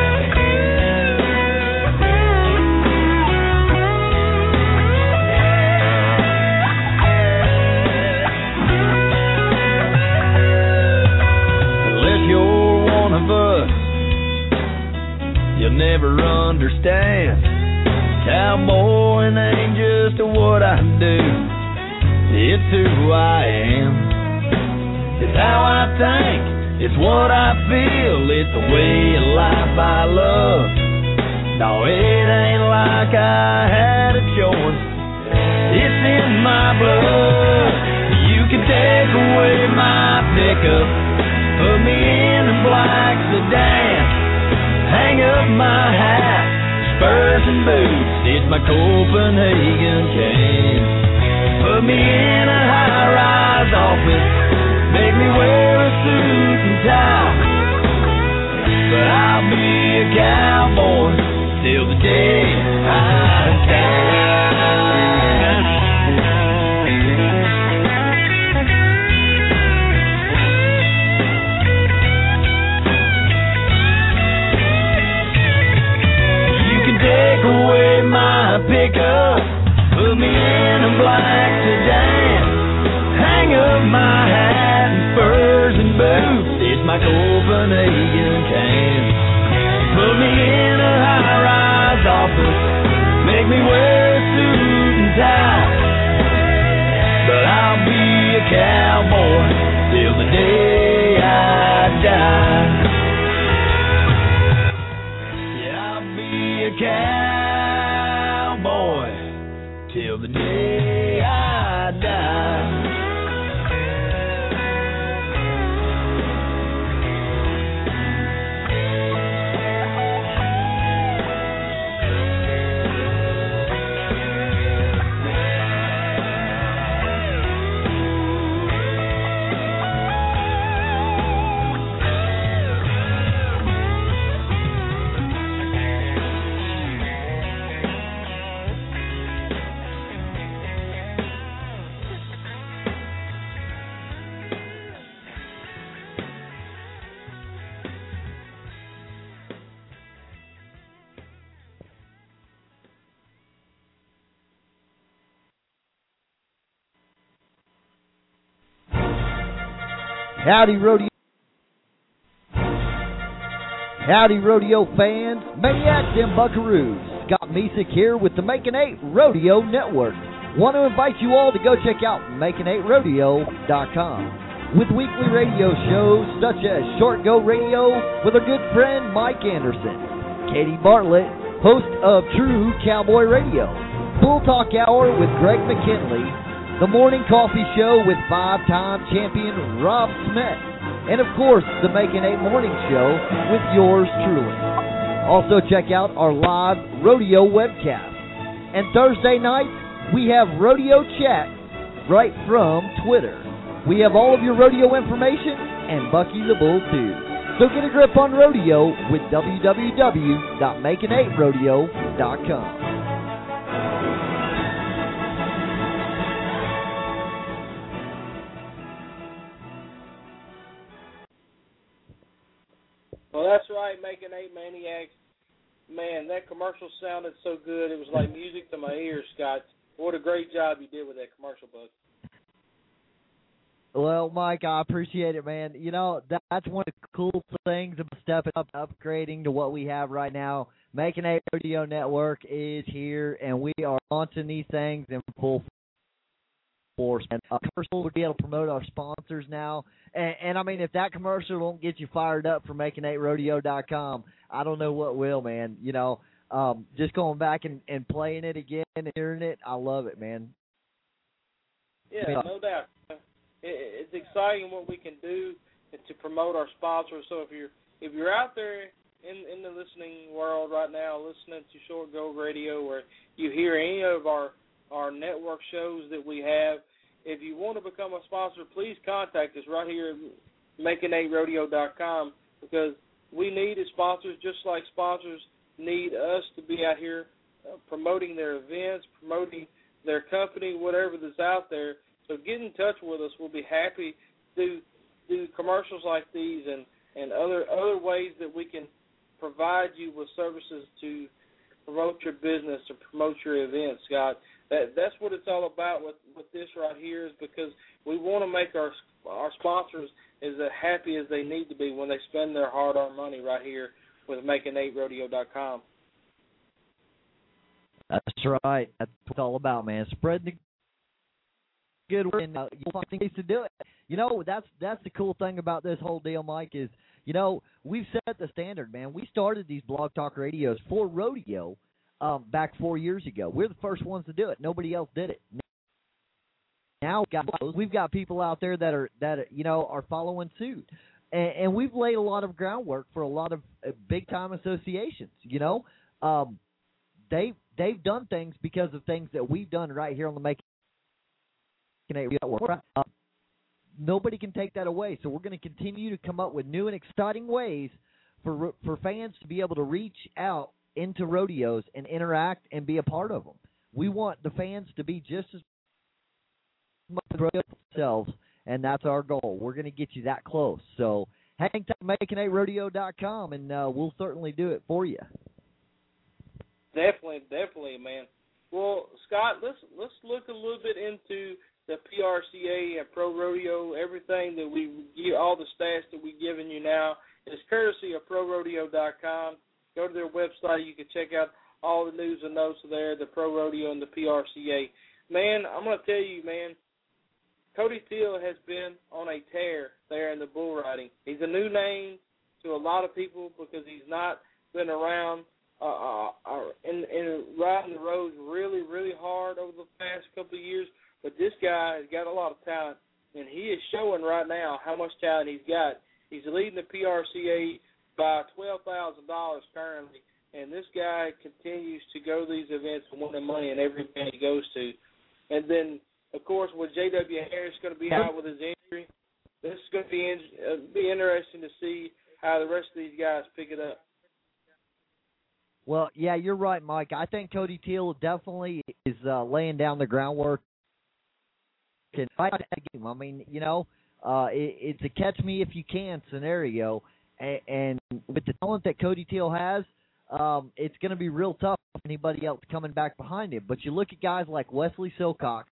You'll never understand. Cowboying ain't just what I do, it's who I am. It's how I think, it's what I feel, it's the way of life I love. No, it ain't like I had a choice, it's in my blood. You can take away my pickup, put me in a black sedan, hang up my hat, spurs and boots, it's my Copenhagen can. Put me in a high-rise office, make me wear a suit and tie, but I'll be a cowboy till the day I die. You can take away my pickup, put me in a black sedan, hang up my hat and spurs and boots, it's my Copenhagen can. Put me in a high-rise office, make me wear a suit and tie, but I'll be a cowboy till the day I die. Yeah, I'll be a cowboy till the day I die. Howdy, rodeo. Howdy, rodeo fans, maniacs, and buckaroos. Scott Mesick here with the Making Eight Rodeo Network. Want to invite you all to go check out making eight rodeo dot com. With weekly radio shows such as Short Go Radio with our good friend Mike Anderson, Katie Bartlett, host of True Cowboy Radio, Bull Talk Hour with Greg McKinley, The Morning Coffee Show with five-time champion Rob Smith, and of course, the Making Eight Morning Show with yours truly. Also check out our live rodeo webcast. And Thursday nights, we have Rodeo Chat right from Twitter. We have all of your rodeo information and Bucky the Bull too. So get a grip on rodeo with w w w dot making eight rodeo dot com. Well, that's right, Making Eight Maniacs. Man, that commercial sounded so good. It was like music to my ears, Scott. What a great job you did with that commercial, bud. Well, Mike, I appreciate it, man. You know, that, that's one of the cool things about stepping up, upgrading to what we have right now. Making Eight Radio Network is here, and we are launching these things in full force. And a commercial would be able to promote our sponsors now. And, and I mean, if that commercial won't get you fired up for making eight rodeo dot com, I don't know what will, man. You know, um, just going back and, and playing it again and hearing it, I love it, man. Yeah, no doubt. It's exciting what we can do to promote our sponsors. So if you're if you're out there in in the listening world right now, listening to Short Go Radio, or you hear any of our our network shows that we have, if you want to become a sponsor, please contact us right here at making eight rodeo dot com, because we need sponsors just like sponsors need us to be out here uh, promoting their events, promoting their company, whatever that's out there. So get in touch with us. We'll be happy to do commercials like these and, and other other ways that we can provide you with services to promote your business, to promote your events, Scott. That that's what it's all about with, with this right here, is because we want to make our our sponsors as happy as they need to be when they spend their hard-earned money right here with making eight rodeo dot com. That's right. That's what it's all about, man. Spread the good and uh, you'll find ways to do it. You know, that's that's the cool thing about this whole deal, Mike, is, you know, we've set the standard, man. We started these Blog Talk Radios for rodeo um, back four years ago. We're the first ones to do it. Nobody else did it. Now we've got, we've got people out there that are, that you know, are following suit. And, and we've laid a lot of groundwork for a lot of uh, big-time associations, you know. Um, they, they've done things because of things that we've done right here on the Making Eight Network. Uh, nobody can take that away, so we're going to continue to come up with new and exciting ways for for fans to be able to reach out into rodeos and interact and be a part of them. We want the fans to be just as much rodeo themselves, and that's our goal. We're going to get you that close. So hang tight to making eight rodeo dot com, and uh, we'll certainly do it for you. Definitely, definitely, man. Well, Scott, let's let's look a little bit into the P R C A and Pro Rodeo. Everything that we give, all the stats that we've given you now is courtesy of pro rodeo dot com. Go to their website. You can check out all the news and notes there, the Pro Rodeo and the P R C A. Man, I'm going to tell you, man, Cody Teal has been on a tear there in the bull riding. He's a new name to a lot of people because he's not been around uh, uh, in, in riding the roads really, really hard over the past couple of years. But this guy has got a lot of talent, and he is showing right now how much talent he's got. He's leading the P R C A by twelve thousand dollars currently, and this guy continues to go to these events and win the money in every event he goes to. And then, of course, with J W Harris going to be out with his injury, this is going to be, in, uh, be interesting to see how the rest of these guys pick it up. Well, yeah, you're right, Mike. I think Cody Teal definitely is uh, laying down the groundwork. I mean, you know, uh, it, it's a catch-me-if-you-can scenario, and, and with the talent that Cody Teal has, um, it's going to be real tough for anybody else coming back behind him. But you look at guys like Wesley Silcox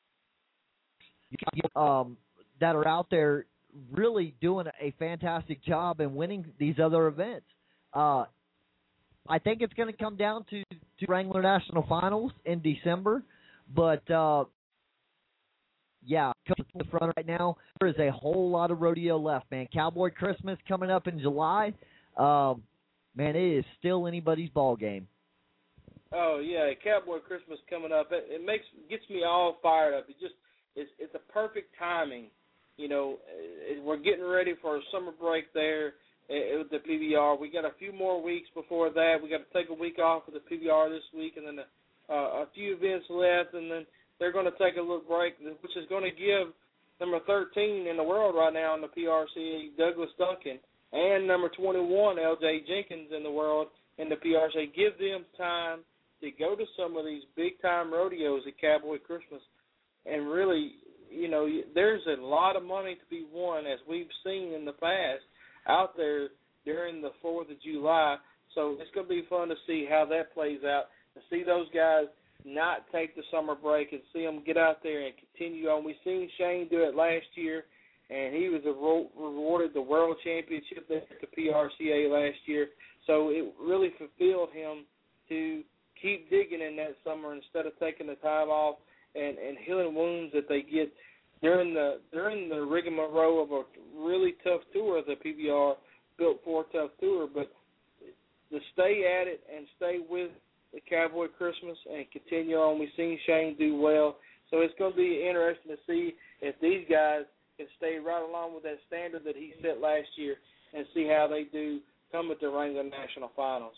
um, that are out there really doing a fantastic job and winning these other events. Uh, I think it's going to come down to, to Wrangler National Finals in December, but uh, yeah, coming to the front right now, there is a whole lot of rodeo left, man. Cowboy Christmas coming up in July. Um, man, it is still anybody's ball game. Oh yeah, Cowboy Christmas coming up. It, it makes gets me all fired up. It just it's it's a perfect timing. You know, it, we're getting ready for a summer break there with the P B R. We got a few more weeks before that. We got to take a week off of the P B R this week, and then a, uh, a few events left, and then they're going to take a little break, which is going to give number thirteen in the world right now in the P R C A, Douglas Duncan, and number twenty-one, L J Jenkins in the world in the P R C A. Give them time to go to some of these big-time rodeos at Cowboy Christmas. And really, you know, there's a lot of money to be won, as we've seen in the past, out there during the fourth of July. So it's going to be fun to see how that plays out, to see those guys not take the summer break and see them get out there and continue on. We've seen Shane do it last year, and he was rewarded the world championship there at the P R C A last year. So it really fulfilled him to keep digging in that summer instead of taking the time off and, and healing wounds that they get during the during the rigmarole of a really tough tour, the P B R built for a tough tour. But to stay at it and stay with the Cowboy Christmas and continue on. We've seen Shane do well. So it's going to be interesting to see if these guys can stay right along with that standard that he set last year and see how they do come at the Wrangler National Finals.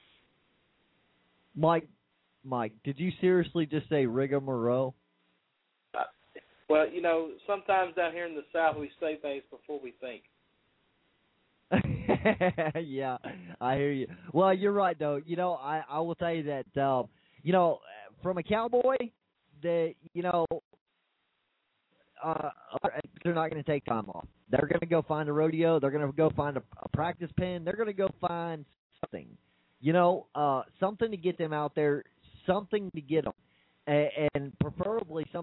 Mike, Mike, did you seriously just say rigmarole? Uh, well, you know, sometimes down here in the South we say things before we think. Yeah, I hear you. Well, you're right, though. You know, I, I will tell you that, uh, you know, from a cowboy, that, you know, uh, they're not going to take time off. They're going to go find a rodeo. They're going to go find a, a practice pen. They're going to go find something, you know, uh, something to get them out there, something to get them, and, and preferably something.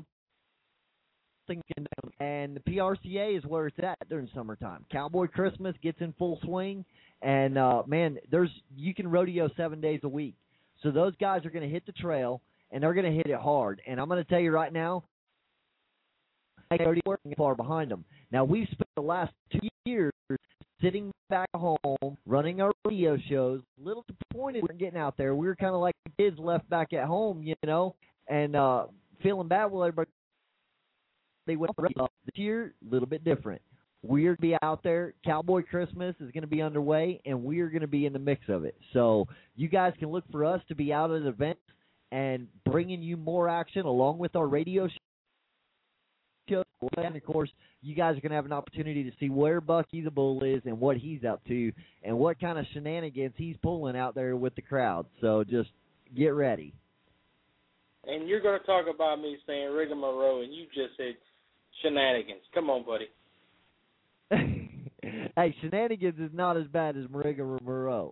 And the P R C A is where it's at during summertime. Cowboy Christmas gets in full swing, and uh, man, there's you can rodeo seven days a week. So those guys are going to hit the trail, and they're going to hit it hard. And I'm going to tell you right now, already working far behind them. Now, we've spent the last two years sitting back at home, running our radio shows, a little disappointed we weren't getting out there. We were kind of like kids left back at home, you know, and uh, feeling bad while everybody they went up. This year, a little bit different. We're going to be out there. Cowboy Christmas is going to be underway, and we're going to be in the mix of it. So you guys can look for us to be out at events and bringing you more action along with our radio show. And, of course, you guys are going to have an opportunity to see where Bucky the Bull is and what he's up to and what kind of shenanigans he's pulling out there with the crowd. So just get ready. And you're going to talk about me saying rigmarole, and you just said shenanigans. Come on, buddy. Hey, shenanigans is not as bad as rigmarole.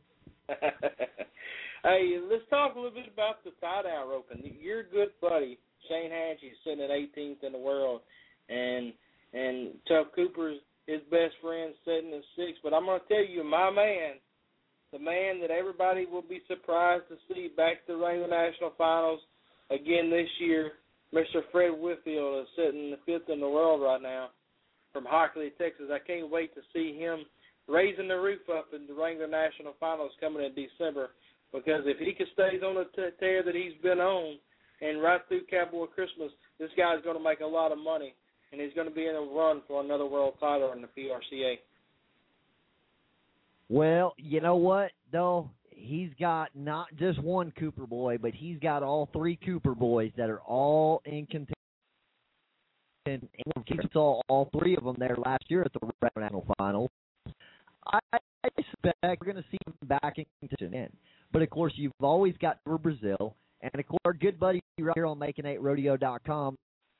Hey, let's talk a little bit about the tie-down roping. Your good buddy, Shane Hanchey, is sitting at eighteenth in the world, and and Tough Cooper's his best friend sitting in sixth. But I'm going to tell you, my man, the man that everybody will be surprised to see back to the Wrangler National Finals again this year, Mister Fred Whitfield is sitting fifth in the world right now from Hockley, Texas. I can't wait to see him raising the roof up in the Wrangler National Finals coming in December, because if he can stay on the t- tear that he's been on and right through Cowboy Christmas, this guy's going to make a lot of money, and he's going to be in a run for another world title in the P R C A. Well, you know what, though? He's got not just one Cooper boy, but he's got all three Cooper boys that are all in contention. And he saw all three of them there last year at the National Finals. I, I suspect we're going to see him back in contention. But, of course, you've always got for Brazil. And, of course, our good buddy right here on making eight rodeo dot com.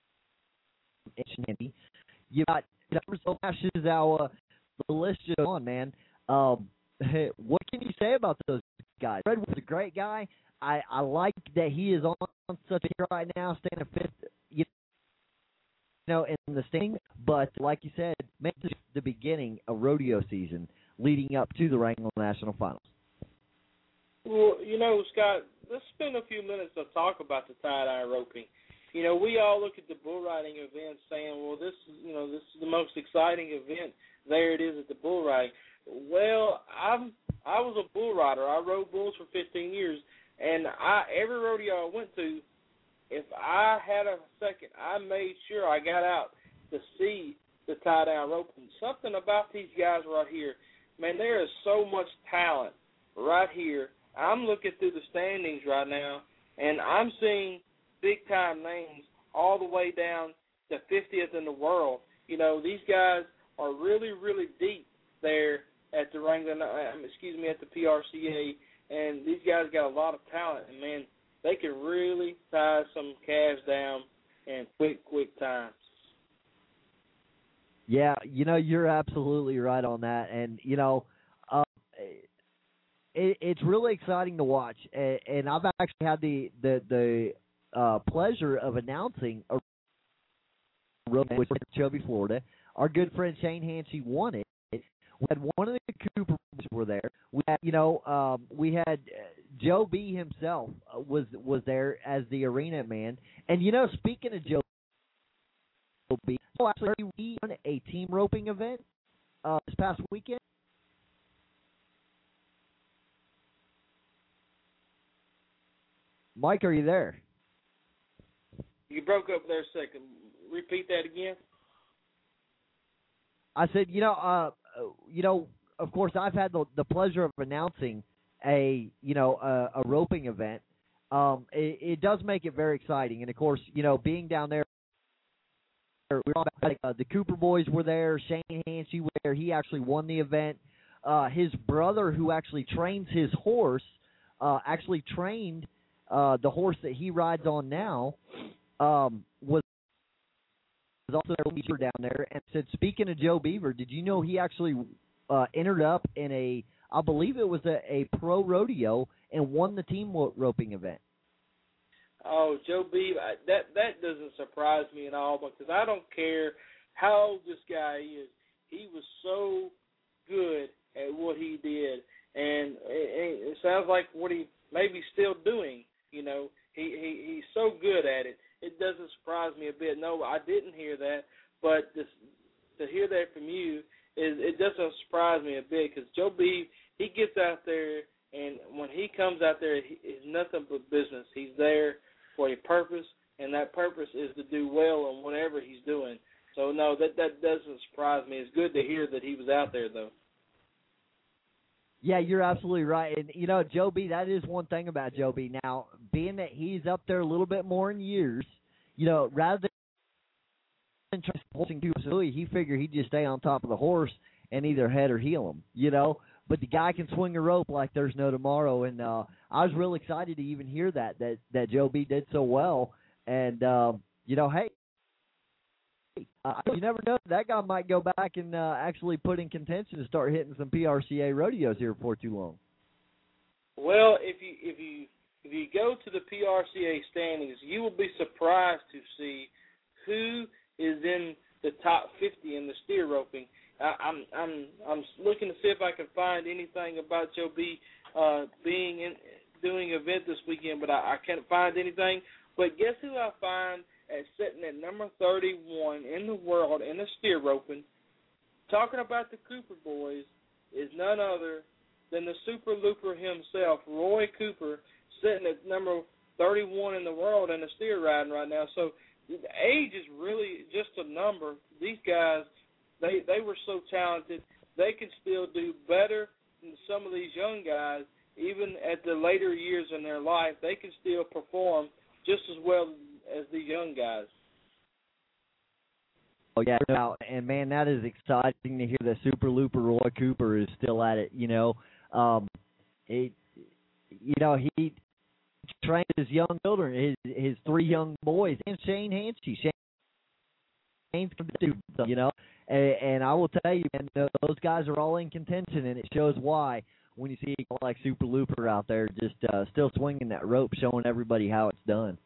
You've got Brazil Ashizawa. The list is on, man. Um, what can you say about those guys? Fred was a great guy. I, I like that he is on such a hero right now, standing fifth, you know, in the standing. But like you said, make this the beginning of rodeo season leading up to the Wrangler National Finals. Well, you know, Scott, let's spend a few minutes to talk about the tie-dye roping. You know, we all look at the bull riding event saying, well, this is, you know, this is the most exciting event. There it is at the bull riding. Well, I'm I was a bull rider. I rode bulls for fifteen years, and I every rodeo I went to, if I had a second, I made sure I got out to see the tie-down roping. Something about these guys right here, man, there is so much talent right here. I'm looking through the standings right now, and I'm seeing big-time names all the way down to fiftieth in the world. You know, these guys are really, really deep there at the Wrangler, excuse me, at the P R C A, and these guys got a lot of talent, and, man, they can really tie some calves down in quick, quick times. Yeah, you know, you're absolutely right on that, and, you know, uh, it, it's really exciting to watch, and, and I've actually had the, the, the uh, pleasure of announcing a rodeo in Chubby, Florida. Our good friend Shane Hanchey won it. We had one of the Coopers were there. We had, you know, um, we had uh, Joe B himself uh, was was there as the arena man. And you know, speaking of Joe B, oh, actually, we won a team roping event uh, this past weekend. Mike, are you there? You broke up there a second. Repeat that again. I said, you know, uh, you know, of course, I've had the, the pleasure of announcing a, you know, a, a roping event. Um, it, it does make it very exciting, and of course, you know, being down there, we were all about, uh, the Cooper boys were there. Shane Hanchey was there. He actually won the event. Uh, his brother, who actually trains his horse, uh, actually trained uh, the horse that he rides on now. Um, was. was also Joe Beaver down there, and said, speaking of Joe Beaver, did you know he actually uh, entered up in a, I believe it was a, a pro rodeo and won the team roping event? Oh, Joe Beaver, that that doesn't surprise me at all, because I don't care how old this guy is. He was so good at what he did, and it, it sounds like what he may be still doing. You know, he, he he's so good at it. It doesn't surprise me a bit. said, no, I didn't hear that. But this, to hear that from you, is it doesn't surprise me a bit because Joe B, he gets out there, and when he comes out there, he, it's nothing but business. He's there for a purpose, and that purpose is to do well in whatever he's doing. So, no, that, that doesn't surprise me. It's good to hear that he was out there, though. Yeah, you're absolutely right. And, you know, Joe B, that is one thing about Joe B. Now, being that he's up there a little bit more in years, you know, rather than trying to horse, he figured he'd just stay on top of the horse and either head or heel him, you know. But the guy can swing a rope like there's no tomorrow. And uh, I was real excited to even hear that, that, that Joe B did so well. And, um, you know, hey, Uh, you never know. That guy might go back and uh, actually put in contention to start hitting some P R C A rodeos here before too long. Well, if you if you if you go to the P R C A standings, you will be surprised to see who is in the top fifty in the steer roping. I, I'm I'm I'm looking to see if I can find anything about Joe B uh, being in doing an event this weekend, but I, I can't find anything. But guess who I find at sitting at number thirty-one in the world in the steer roping, talking about the Cooper boys, is none other than the Super Looper himself, Roy Cooper, sitting at number thirty-one in the world in the steer riding right now. So the age is really just a number. These guys, they, they were so talented, they can still do better than some of these young guys. Even at the later years in their life, they can still perform just as well as the young guys. Oh, yeah, and, man, that is exciting to hear that Super Looper Roy Cooper is still at it, you know. Um, it, you know, he trained his young children, his his three young boys, and Shane Hansky. Shane's, you know, and, and I will tell you, man, those guys are all in contention, and it shows why when you see like Super Looper out there just uh, still swinging that rope, showing everybody how it's done.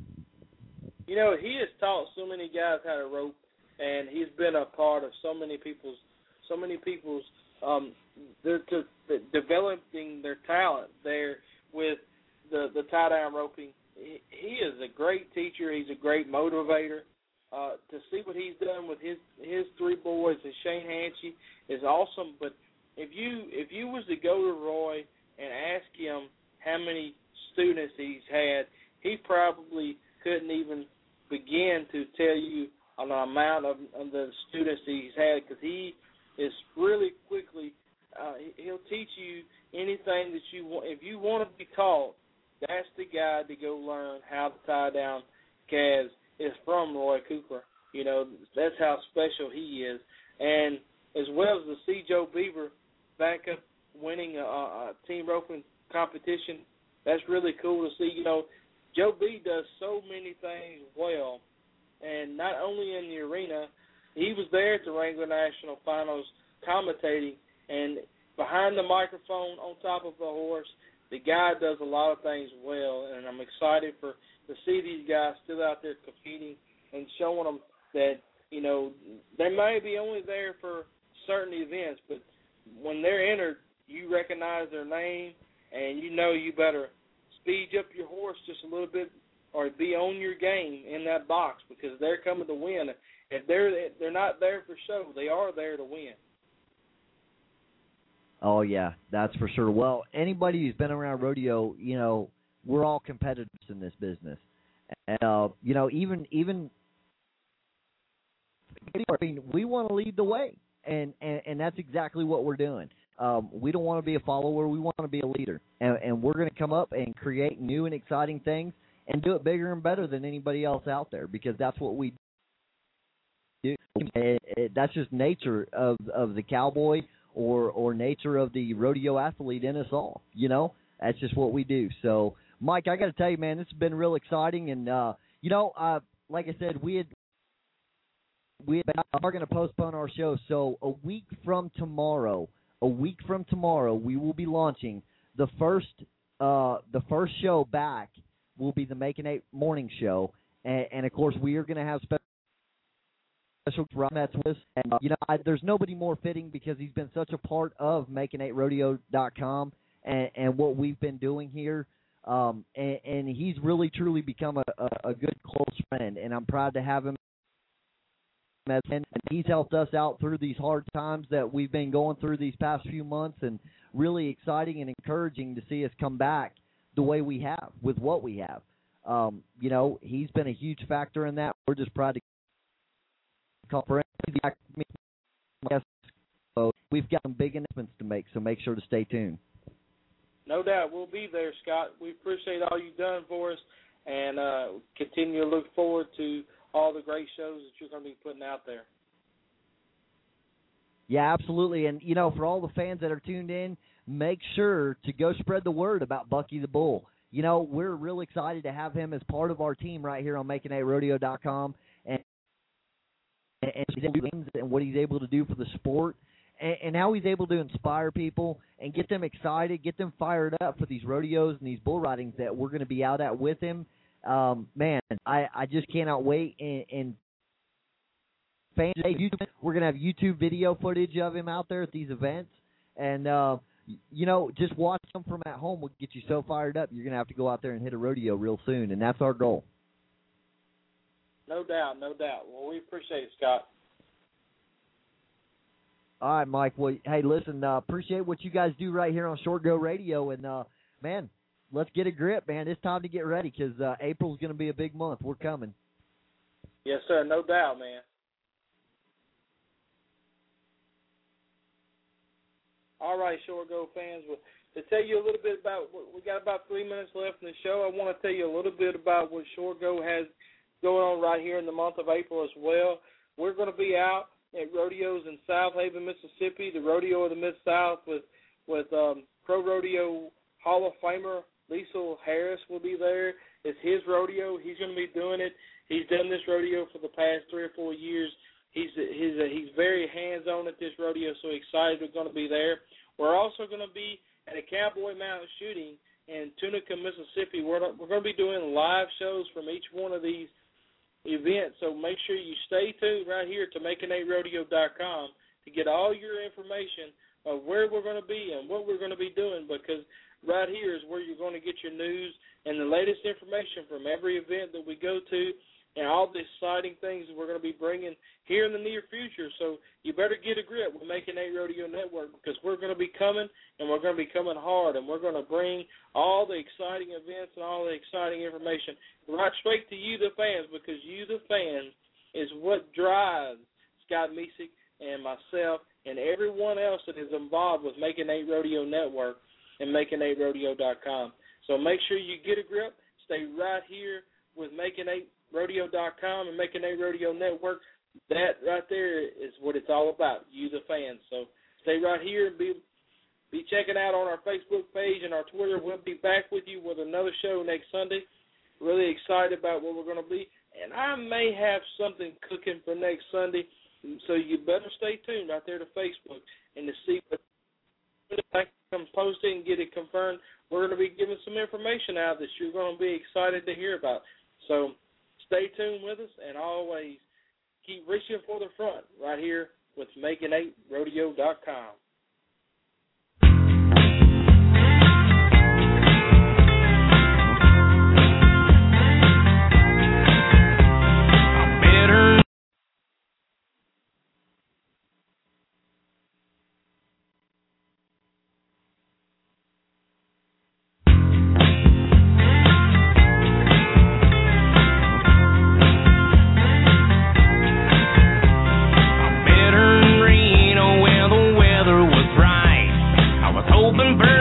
You know, he has taught so many guys how to rope, and he's been a part of so many people's, so many people's, um, they're to, to developing their talent there with the the tie down roping. He, he is a great teacher. He's a great motivator. Uh, to see what he's done with his his three boys and Shane Hansky is awesome. But if you if you was to go to Roy and ask him how many students he's had, he probably couldn't even begin to tell you on the amount of, of the students he's had, because he is really quickly, uh, he'll teach you anything that you want. If you want to be taught, that's the guy to go learn how to tie down calves is from Roy Cooper. You know, that's how special he is. And as well as to see Joe Beaver back up winning a, a team roping competition, that's really cool to see. You know, Joe B does so many things well, and not only in the arena, he was there at the Wrangler National Finals commentating, and behind the microphone on top of the horse, the guy does a lot of things well, and I'm excited for to see these guys still out there competing and showing them that, you know, they may be only there for certain events, but when they're entered, you recognize their name, and you know you better speed up your horse just a little bit or be on your game in that box, because they're coming to win. If they're they're not there for show, they are there to win. Oh, yeah, that's for sure. Well, anybody who's been around rodeo, you know, we're all competitors in this business. And, uh, you know, even, even I mean, we want to lead the way, and, and, and that's exactly what we're doing. Um, we don't want to be a follower. We want to be a leader. And, and we're going to come up and create new and exciting things and do it bigger and better than anybody else out there, because that's what we do. It, it, that's just nature of, of the cowboy or, or nature of the rodeo athlete in us all, you know. That's just what we do. So, Mike, I got to tell you, man, this has been real exciting. And, uh, you know, uh, like I said, we had, we had, are going to postpone our show. So a week from tomorrow, a week from tomorrow, we will be launching the first uh, the first show back will be the Making Eight morning show. And, and of course, we are going to have special special Mets with us. And, uh, you know, I, there's nobody more fitting, because he's been such a part of making eight rodeo dot com and, and what we've been doing here. Um, and, and he's really, truly become a, a, a good, close friend, and I'm proud to have him as and he's helped us out through these hard times that we've been going through these past few months, and really exciting and encouraging to see us come back the way we have with what we have. Um, you know, he's been a huge factor in that. We're just proud to call for him. So we've got some big announcements to make, so make sure to stay tuned. No doubt. We'll be there, Scott. We appreciate all you've done for us, and uh, continue to look forward to all the great shows that you're going to be putting out there. Yeah, absolutely. And, you know, for all the fans that are tuned in, make sure to go spread the word about Bucky the Bull. You know, we're real excited to have him as part of our team right here on making a rodeo dot com, and, and, and what he's able to do for the sport, and, and how he's able to inspire people and get them excited, get them fired up for these rodeos and these bull ridings that we're going to be out at with him. Um, man, I, I just cannot wait. And, and fans, we're going to have YouTube video footage of him out there at these events. And, uh, you know, just watch him from at home will get you so fired up. You're going to have to go out there and hit a rodeo real soon, and that's our goal. No doubt, no doubt. Well, we appreciate it, Scott. All right, Mike. Well, hey, listen, uh, appreciate what you guys do right here on Short Go Radio. And, uh, man, let's get a grip, man. It's time to get ready because uh, April's going to be a big month. We're coming. Yes, sir. No doubt, man. All right, Short Go fans. Well, to tell you a little bit about, we got about three minutes left in the show. I want to tell you a little bit about what Short Go has going on right here in the month of April as well. We're going to be out at rodeos in South Haven, Mississippi, the Rodeo of the Mid-South with, with um, Pro Rodeo Hall of Famer Liesl Harris will be there. It's his rodeo. He's going to be doing it. He's done this rodeo for the past three or four years. He's he's he's very hands-on at this rodeo, so excited we're going to be there. We're also going to be at a Cowboy Mountain shooting in Tunica, Mississippi. We're, we're going to be doing live shows from each one of these events, so make sure you stay tuned right here to making a rodeo dot com to get all your information of where we're going to be and what we're going to be doing, because right here is where you're going to get your news and the latest information from every event that we go to and all the exciting things that we're going to be bringing here in the near future. So you better get a grip with Making a Rodeo Network, because we're going to be coming, and we're going to be coming hard, and we're going to bring all the exciting events and all the exciting information right straight to you, the fans, because you, the fans, is what drives Scott Mesick and myself and everyone else that is involved with Making a Rodeo Network and making a rodeo dot com. So make sure you get a grip. Stay right here with Making a rodeo dot com and Making a Rodeo Network. That right there is what it's all about, you the fans. So stay right here and be be checking out on our Facebook page and our Twitter. We'll be back with you with another show next Sunday. Really excited about what we're going to be. And I may have something cooking for next Sunday, so you better stay tuned right there to Facebook and to see what I can post it and get it confirmed. We're going to be giving some information out that you're going to be excited to hear about. So stay tuned with us, and always keep reaching for the front right here with making a rodeo dot com. Open bird.